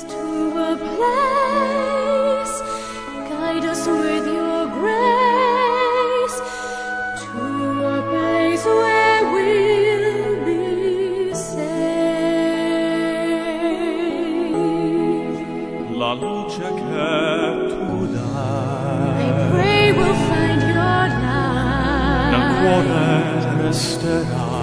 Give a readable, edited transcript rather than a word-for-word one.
to a place, guide us with your grace, to a place where we'll be safe. La luce che tu dai, I pray we'll find your light. nel cuore resterà.